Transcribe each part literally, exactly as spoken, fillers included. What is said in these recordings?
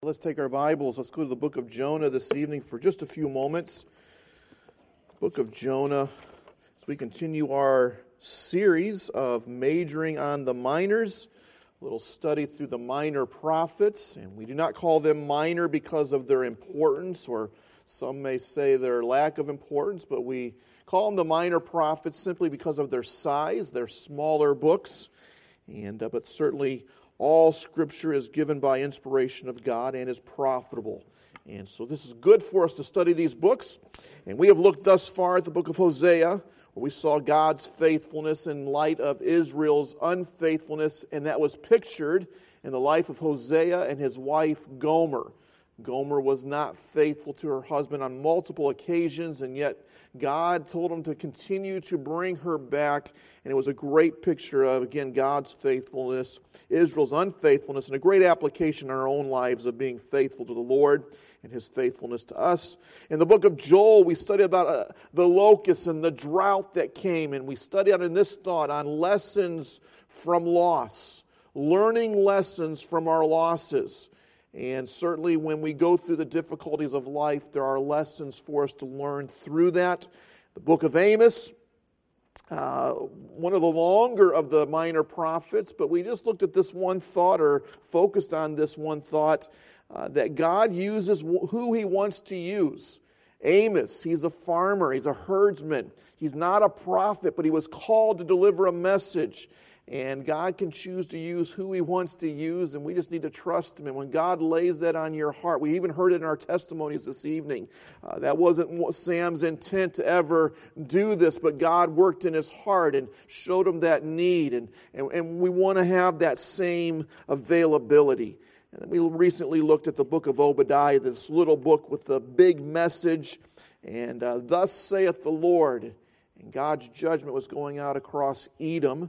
Let's take our Bibles. Let's go to the book of Jonah this evening for just a few moments. Book of Jonah, as we continue our series of majoring on the minors, a little study through the minor prophets. And we do not call them minor because of their importance, or some may say their lack of importance, but we call them the minor prophets simply because of their size. They're smaller books, and uh, but certainly all Scripture is given by inspiration of God and is profitable. And so this is good for us to study these books. And we have looked thus far at the book of Hosea, where we saw God's faithfulness in light of Israel's unfaithfulness, and that was pictured in the life of Hosea and his wife Gomer. Gomer was not faithful to her husband on multiple occasions, and yet God told him to continue to bring her back. And it was a great picture of, again, God's faithfulness, Israel's unfaithfulness, and a great application in our own lives of being faithful to the Lord and His faithfulness to us. In the book of Joel, we studied about uh, the locusts and the drought that came, and we studied on in this thought on lessons from loss, learning lessons from our losses. And certainly when we go through the difficulties of life, there are lessons for us to learn through that. The book of Amos, uh, one of the longer of the minor prophets, but we just looked at this one thought, or focused on this one thought, uh, that God uses who He wants to use. Amos, he's a farmer, he's a herdsman. He's not a prophet, but he was called to deliver a message. And God can choose to use who He wants to use, and we just need to trust Him. And when God lays that on your heart, we even heard it in our testimonies this evening. Uh, that wasn't Sam's intent to ever do this, but God worked in his heart and showed him that need. And, and, and we want to have that same availability. And we recently looked at the book of Obadiah, this little book with the big message. And uh, thus saith the Lord. And God's judgment was going out across Edom,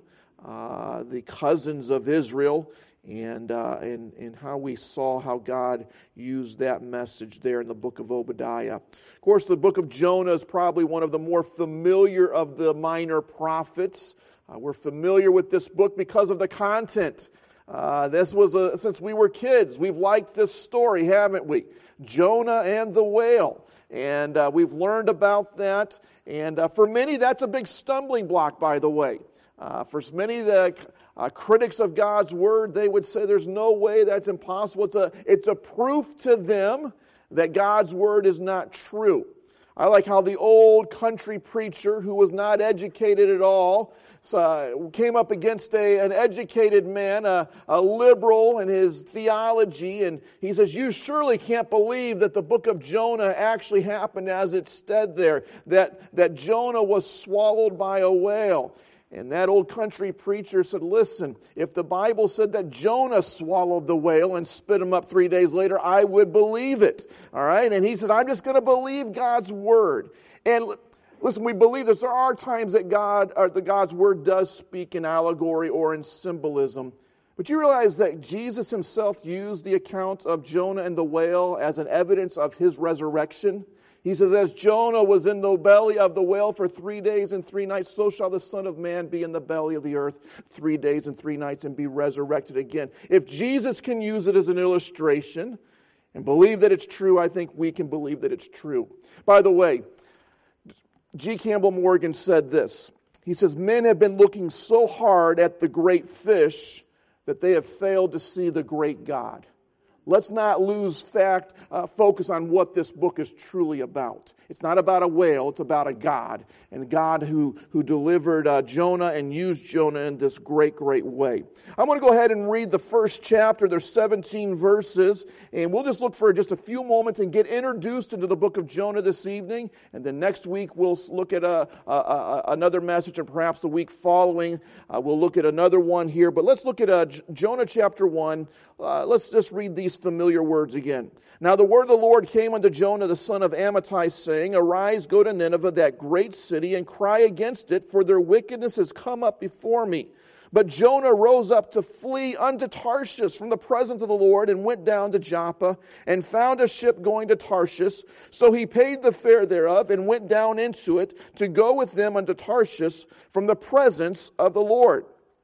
Uh, the cousins of Israel, and, uh, and and how we saw how God used that message there in the book of Obadiah. Of course, the book of Jonah is probably one of the more familiar of the minor prophets. Uh, we're familiar with this book because of the content. Uh, this was a, since we were kids, we've liked this story, haven't we? Jonah and the whale. And uh, we've learned about that. And uh, for many, that's a big stumbling block, by the way. Uh, for many of the uh, critics of God's Word, they would say there's no way that's impossible. It's a, it's a proof to them that God's Word is not true. I like how the old country preacher, who was not educated at all, so, came up against a, an educated man, a, a liberal in his theology, and he says, you surely can't believe that the book of Jonah actually happened as it said there, that, that Jonah was swallowed by a whale. And that old country preacher said, listen, if the Bible said that Jonah swallowed the whale and spit him up three days later, I would believe it. All right? And he said, I'm just going to believe God's word. And listen, we believe this. There are times that God, or the God's word does speak in allegory or in symbolism. But you realize that Jesus himself used the account of Jonah and the whale as an evidence of his resurrection. He says, as Jonah was in the belly of the whale for three days and three nights, so shall the Son of Man be in the belly of the earth three days and three nights and be resurrected again. If Jesus can use it as an illustration and believe that it's true, I think we can believe that it's true. By the way, G. Campbell Morgan said this. He says, men have been looking so hard at the great fish that they have failed to see the great God. Let's not lose fact, uh, focus on what this book is truly about. It's not about a whale, it's about a God. And God who, who delivered uh, Jonah and used Jonah in this great, great way. I'm going to go ahead and read the first chapter. There's seventeen verses. And we'll just look for just a few moments and get introduced into the book of Jonah this evening. And then next week we'll look at a, a, a, another message. And perhaps the week following uh, we'll look at another one here. But let's look at uh, Jonah chapter one. Uh, let's just read these familiar words again. Now the word of the Lord came unto Jonah the son of Amittai, saying, arise, go to Nineveh, that great city, and cry against it, for their wickedness has come up before me. But Jonah rose up to flee unto Tarshish from the presence of the Lord, and went down to Joppa, and found a ship going to Tarshish. So he paid the fare thereof, and went down into it, to go with them unto Tarshish from the presence of the Lord.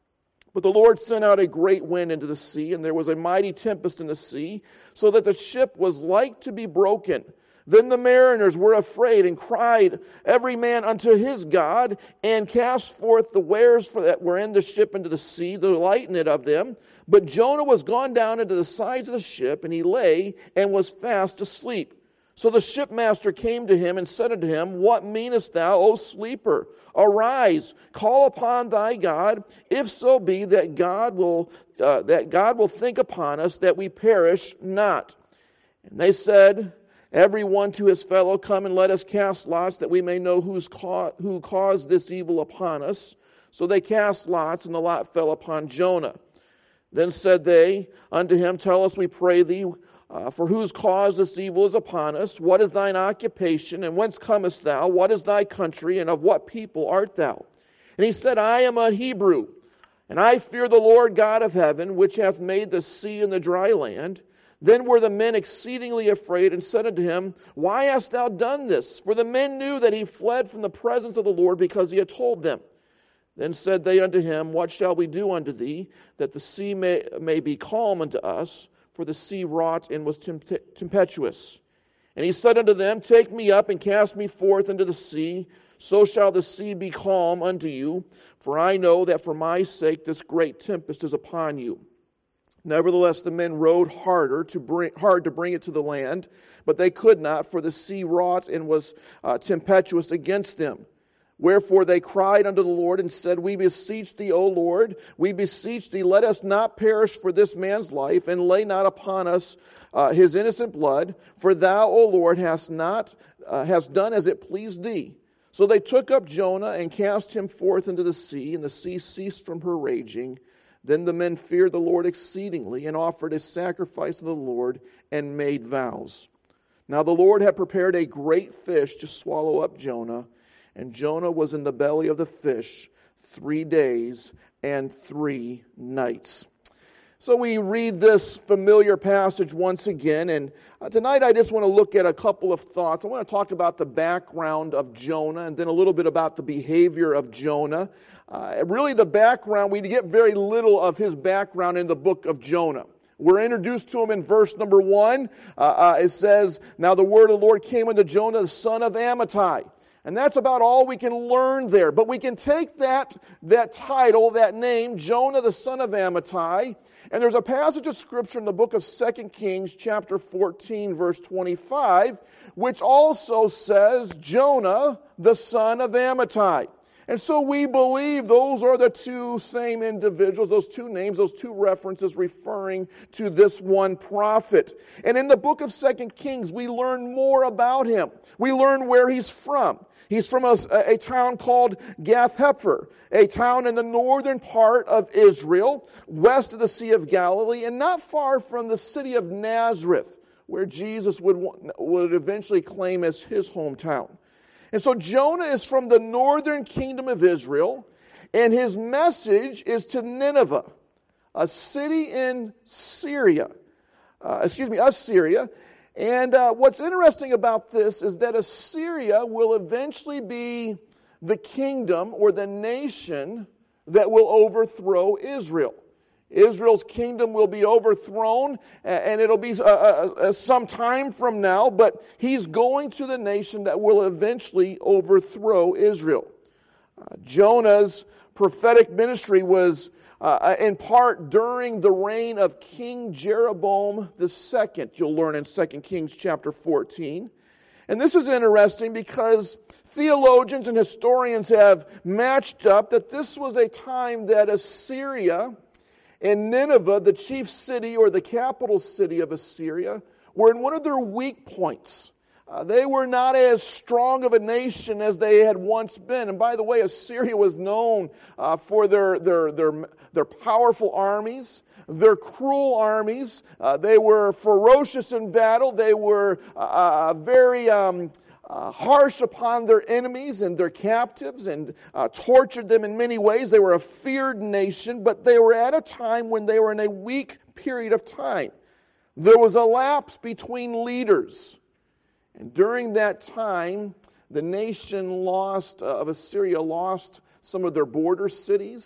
But the Lord sent out a great wind into the sea, and there was a mighty tempest in the sea, so that the ship was like to be broken. Then the mariners were afraid and cried, every man unto his God, and cast forth the wares that were in the ship into the sea, to lighten it of them. But Jonah was gone down into the sides of the ship, and he lay and was fast asleep. So the shipmaster came to him and said unto him, What meanest thou, O sleeper? Arise, call upon thy God, if so be that God will uh, that God will think upon us, that we perish not. And they said, Every one to his fellow, come and let us cast lots, that we may know who's ca- who caused this evil upon us. So they cast lots, and the lot fell upon Jonah. Then said they unto him, Tell us, we pray thee, Uh, for whose cause this evil is upon us? What is thine occupation, and whence comest thou? What is thy country, and of what people art thou? And he said, I am a Hebrew, and I fear the Lord God of heaven, which hath made the sea and the dry land. Then were the men exceedingly afraid, and said unto him, Why hast thou done this? For the men knew that he fled from the presence of the Lord, because he had told them. Then said they unto him, What shall we do unto thee, that the sea may, may be calm unto us? For the sea wrought and was tempestuous. And he said unto them, Take me up and cast me forth into the sea, so shall the sea be calm unto you. For I know that for my sake this great tempest is upon you. Nevertheless the men rowed harder to bring, hard to bring it to the land, but they could not, for the sea wrought and was uh, tempestuous against them. Wherefore they cried unto the Lord and said, We beseech thee, O Lord, we beseech thee, let us not perish for this man's life, and lay not upon us uh, his innocent blood. For thou, O Lord, hast not uh, hast done as it pleased thee. So they took up Jonah and cast him forth into the sea, and the sea ceased from her raging. Then the men feared the Lord exceedingly, and offered a sacrifice to the Lord, and made vows. Now the Lord had prepared a great fish to swallow up Jonah, and Jonah was in the belly of the fish three days and three nights. So we read this familiar passage once again, and uh, tonight I just want to look at a couple of thoughts. I want to talk about the background of Jonah, and then a little bit about the behavior of Jonah. Uh, really the background, we get very little of his background in the book of Jonah. We're introduced to him in verse number one. Uh, uh, it says, Now the word of the Lord came unto Jonah, the son of Amittai. And that's about all we can learn there. But we can take that, that title, that name, Jonah the son of Amittai, and there's a passage of Scripture in the book of Second Kings, chapter fourteen, verse twenty-five, which also says, Jonah the son of Amittai. And so we believe those are the two same individuals, those two names, those two references referring to this one prophet. And in the book of Second Kings, we learn more about him. We learn where he's from. He's from a, a town called Gath-hepher, a town in the northern part of Israel, west of the Sea of Galilee, and not far from the city of Nazareth, where Jesus would, would eventually claim as his hometown. And so Jonah is from the northern kingdom of Israel, and his message is to Nineveh, a city in Syria, uh, excuse me, Assyria. And uh, what's interesting about this is that Assyria will eventually be the kingdom or the nation that will overthrow Israel. Israel's kingdom will be overthrown, and it'll be uh, uh, some time from now, but he's going to the nation that will eventually overthrow Israel. Uh, Jonah's prophetic ministry was uh, in part during the reign of King Jeroboam the Second. You'll learn in Second Kings chapter fourteen. And this is interesting because theologians and historians have matched up that this was a time that Assyria and Nineveh, the chief city or the capital city of Assyria, were in one of their weak points. Uh, they were not as strong of a nation as they had once been. And by the way, Assyria was known uh, for their, their, their, their powerful armies, their cruel armies. Uh, they were ferocious in battle. They were uh, very um, uh, harsh upon their enemies and their captives and uh, tortured them in many ways. They were a feared nation, but they were at a time when they were in a weak period of time. There was a lapse between leaders. And during that time, the nation lost, uh, of Assyria lost some of their border cities.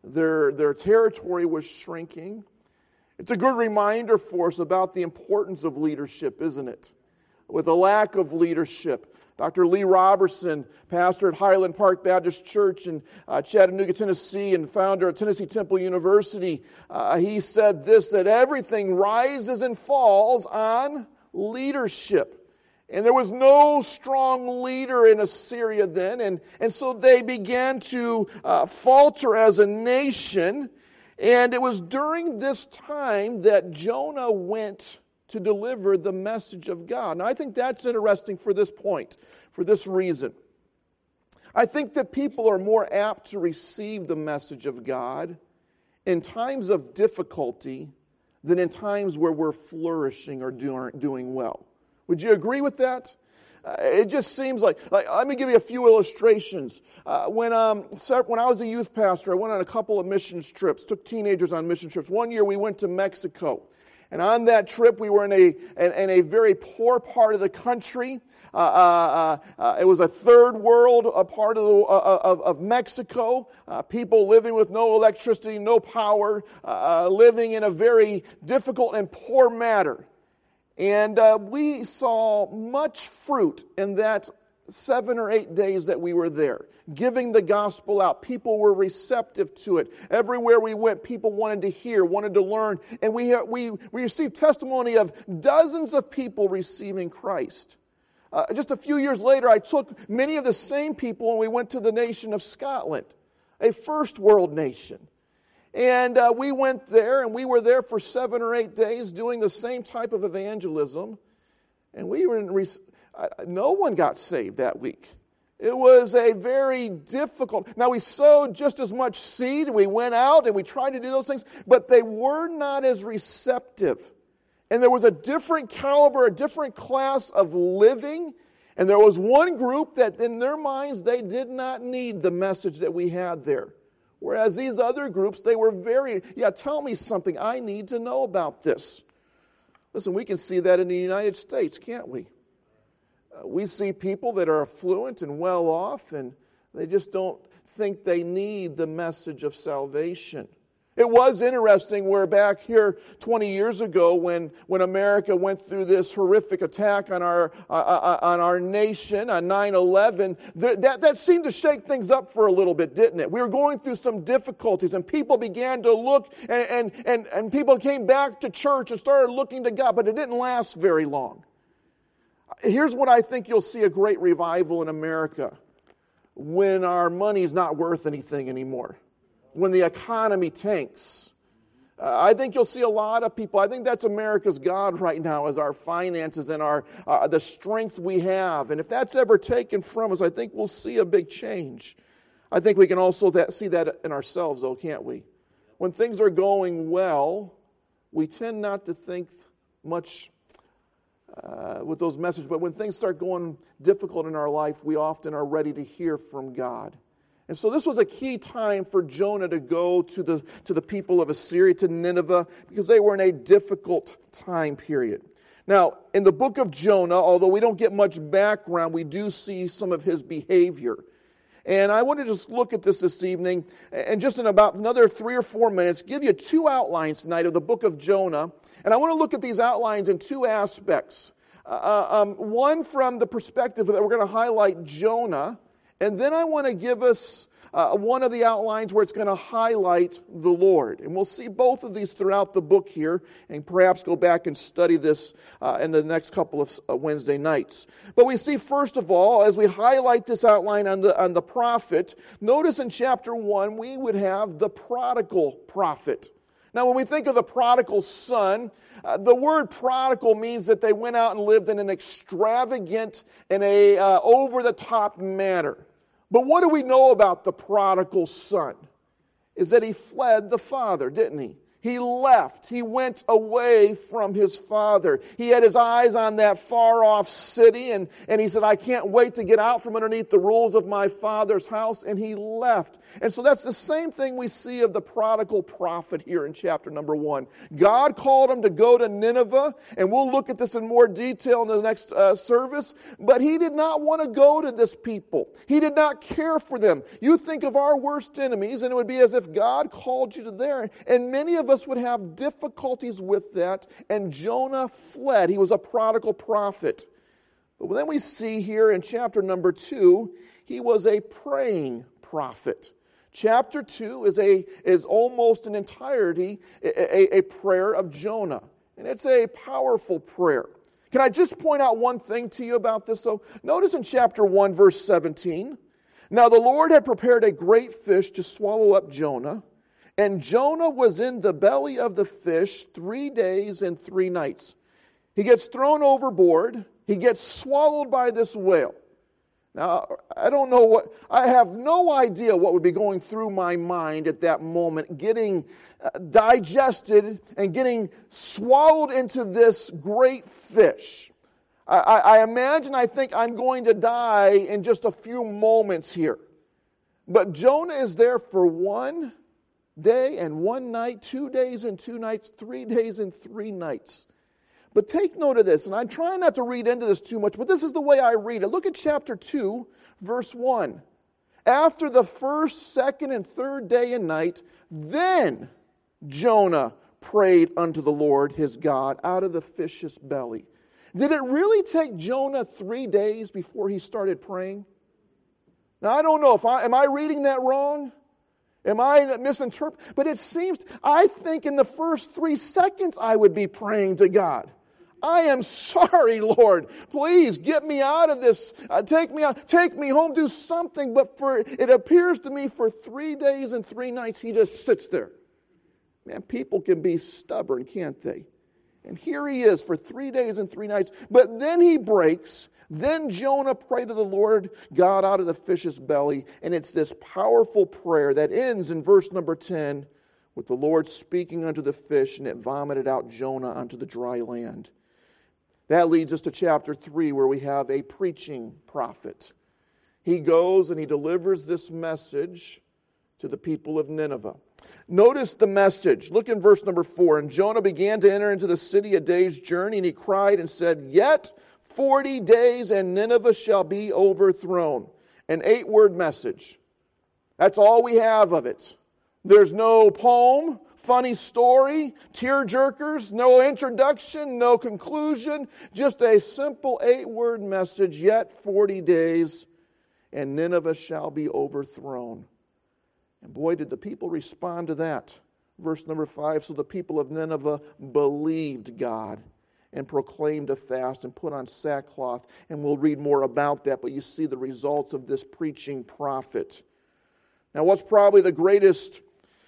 Their, their territory was shrinking. It's a good reminder for us about the importance of leadership, isn't it? With a lack of leadership. Doctor Lee Robertson, pastor at Highland Park Baptist Church in uh, Chattanooga, Tennessee, and founder of Tennessee Temple University, uh, he said this, that everything rises and falls on leadership. And there was no strong leader in Assyria then, and, and so they began to uh, falter as a nation. And it was during this time that Jonah went to deliver the message of God. Now, I think that's interesting for this point, for this reason. I think that people are more apt to receive the message of God in times of difficulty than in times where we're flourishing or do, doing well. Would you agree with that? Uh, it just seems like, like, let me give you a few illustrations. Uh, when um, when I was a youth pastor, I went on a couple of missions trips, took teenagers on mission trips. One year we went to Mexico. And on that trip, we were in a in, in a very poor part of the country. Uh, uh, uh, it was a third world a part of, the, uh, of, of Mexico. Uh, people living with no electricity, no power, uh, living in a very difficult and poor manner. And uh, we saw much fruit in that seven or eight days that we were there, giving the gospel out. People were receptive to it. Everywhere we went, people wanted to hear, wanted to learn. And we, we, we received testimony of dozens of people receiving Christ. Uh, just a few years later, I took many of the same people and we went to the nation of Scotland, a first world nation. And uh, we went there, and we were there for seven or eight days doing the same type of evangelism. And we were in, uh, no one got saved that week. It was a very difficult. Now, we sowed just as much seed, and we went out, and we tried to do those things, but they were not as receptive. And there was a different caliber, a different class of living. And there was one group that, in their minds, they did not need the message that we had there. Whereas these other groups, they were very, yeah, tell me something. I need to know about this. Listen, we can see that in the United States, can't we? Uh, we see people that are affluent and well off, and they just don't think they need the message of salvation. It was interesting where back here twenty years ago when, when America went through this horrific attack on our uh, uh, on our nation on nine eleven, th- that, that seemed to shake things up for a little bit, didn't it? We were going through some difficulties and people began to look and, and, and, and people came back to church and started looking to God, but it didn't last very long. Here's what I think you'll see a great revival in America when our money's not worth anything anymore. When the economy tanks. Uh, I think you'll see a lot of people. I think that's America's God right now, is our finances and our uh, the strength we have. And if that's ever taken from us, I think we'll see a big change. I think we can also that, see that in ourselves, though, can't we? When things are going well, we tend not to think much uh, with those messages. But when things start going difficult in our life, we often are ready to hear from God. And so this was a key time for Jonah to go to the, to the people of Assyria, to Nineveh, because they were in a difficult time period. Now, in the book of Jonah, although we don't get much background, we do see some of his behavior. And I want to just look at this this evening, and just in about another three or four minutes, give you two outlines tonight of the book of Jonah. And I want to look at these outlines in two aspects. Uh, um, one from the perspective that we're going to highlight Jonah, and then I want to give us uh, one of the outlines where it's going to highlight the Lord. And we'll see both of these throughout the book here, and perhaps go back and study this uh, in the next couple of uh, Wednesday nights. But we see, first of all, as we highlight this outline on the, on the prophet, notice in chapter one, we would have the prodigal prophet. Now, when we think of the prodigal son, uh, the word prodigal means that they went out and lived in an extravagant and a uh, over-the-top manner. But what do we know about the prodigal son? Is that he fled the father, didn't he? He left. He went away from his father. He had his eyes on that far-off city, and, and he said, I can't wait to get out from underneath the rules of my father's house, and he left. And so that's the same thing we see of the prodigal prophet here in chapter number one. God called him to go to Nineveh, and we'll look at this in more detail in the next uh, service, but he did not want to go to this people. He did not care for them. You think of our worst enemies, and it would be as if God called you to there, and many of us would have difficulties with that, and Jonah fled. He was a prodigal prophet. But then we see here in chapter number two, he was a praying prophet. Chapter two is a is almost in entirety a, a, a prayer of Jonah, and it's a powerful prayer. Can I just point out one thing to you about this, though? Notice in chapter one, verse seventeen, now the Lord had prepared a great fish to swallow up Jonah, and Jonah was in the belly of the fish three days and three nights. He gets thrown overboard. He gets swallowed by this whale. Now, I don't know what, I have no idea what would be going through my mind at that moment, getting uh, digested and getting swallowed into this great fish. I, I, I imagine, I think I'm going to die in just a few moments here. But Jonah is there for one day and one night, two days and two nights, three days and three nights. But take note of this, and I'm trying not to read into this too much, but this is the way I read it. Look at chapter two, verse one. After the first, second, and third day and night, then Jonah prayed unto the Lord his God out of the fish's belly. Did it really take Jonah three days before he started praying? Now, I don't know. if I Am I reading that wrong? Am I misinterpreting? But it seems, I think in the first three seconds I would be praying to God. I am sorry, Lord. Please get me out of this. Uh, take me out. Take me home. Do something. But for it appears to me for three days and three nights he just sits there. Man, people can be stubborn, can't they? And here he is for three days and three nights. But then he breaks. Then Jonah prayed to the Lord God out of the fish's belly, and it's this powerful prayer that ends in verse number ten with the Lord speaking unto the fish, and it vomited out Jonah unto the dry land. That leads us to chapter three, where we have a preaching prophet. He goes and he delivers this message to the people of Nineveh. Notice the message. Look in verse number four. And Jonah began to enter into the city a day's journey, and he cried and said, Yet forty days and Nineveh shall be overthrown. An eight-word message. That's all we have of it. There's no poem, funny story, tear-jerkers, no introduction, no conclusion. Just a simple eight-word message. Yet forty days and Nineveh shall be overthrown. And boy, did the people respond to that. Verse number five, so the people of Nineveh believed God and proclaimed a fast and put on sackcloth. And we'll read more about that, but you see the results of this preaching prophet. Now, what's probably the greatest,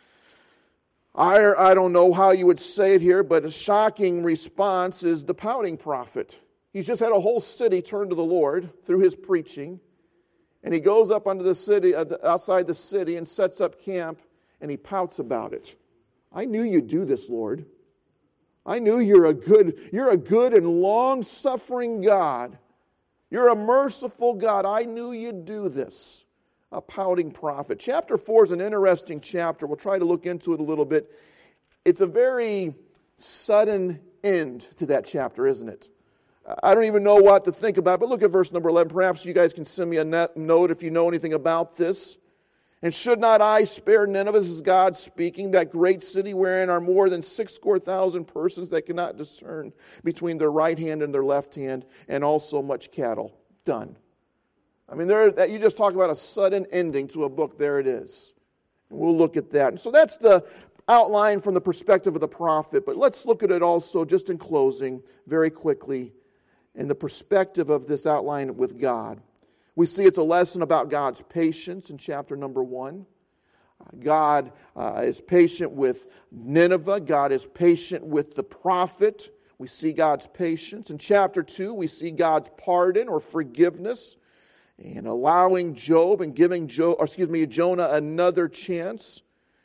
I, I don't know how you would say it here, but a shocking response is the pouting prophet. He's just had a whole city turn to the Lord through his preaching. And he goes up under the city, outside the city, and sets up camp, and he pouts about it. I knew you'd do this, Lord. I knew you're a good, you're a good and long-suffering God. You're a merciful God. I knew you'd do this. A pouting prophet. Chapter four is an interesting chapter. We'll try to look into it a little bit. It's a very sudden end to that chapter, isn't it? I don't even know what to think about, but look at verse number eleven. Perhaps you guys can send me a note if you know anything about this. And should not I spare Nineveh, this is God speaking, that great city wherein are more than six score thousand persons that cannot discern between their right hand and their left hand, and also much cattle. Done. I mean, there, that, you just talk about a sudden ending to a book. There it is. And we'll look at that. And so that's the outline from the perspective of the prophet. But let's look at it also, just in closing, very quickly, in the perspective of this outline with God. We see it's a lesson about God's patience in chapter number one. God uh, is patient with Nineveh. God is patient with the prophet. We see God's patience. In chapter two, we see God's pardon or forgiveness and allowing Job and giving Job, or excuse me, Jonah another chance.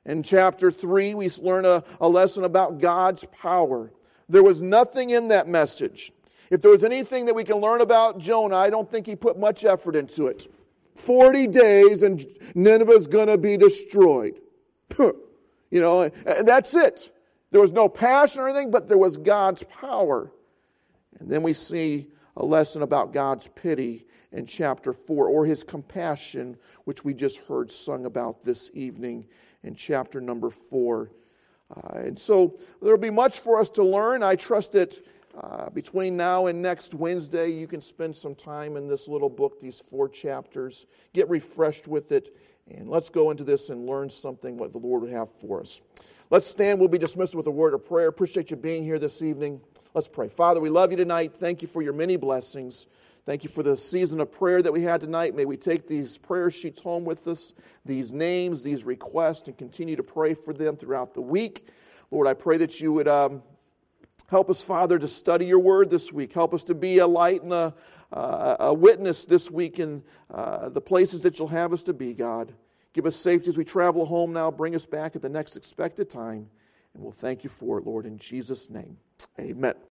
In chapter three, we learn a, a lesson about God's power. There was nothing in that message. If there was anything that we can learn about Jonah, I don't think he put much effort into it. Forty days and Nineveh's going to be destroyed. You know, and that's it. There was no passion or anything, but there was God's power. And then we see a lesson about God's pity in chapter four, or His compassion, which we just heard sung about this evening in chapter number four. Uh, and so there will be much for us to learn. I trust that uh, between now and next Wednesday, you can spend some time in this little book, these four chapters. Get refreshed with it, and let's go into this and learn something what the Lord would have for us. Let's stand. We'll be dismissed with a word of prayer. Appreciate you being here this evening. Let's pray. Father, we love you tonight. Thank you for your many blessings. Thank you for the season of prayer that we had tonight. May we take these prayer sheets home with us, these names, these requests, and continue to pray for them throughout the week. Lord, I pray that you would um, help us, Father, to study your word this week. Help us to be a light and a, uh, a witness this week in uh, the places that you'll have us to be, God. Give us safety as we travel home now. Bring us back at the next expected time. And we'll thank you for it, Lord, in Jesus' name. Amen.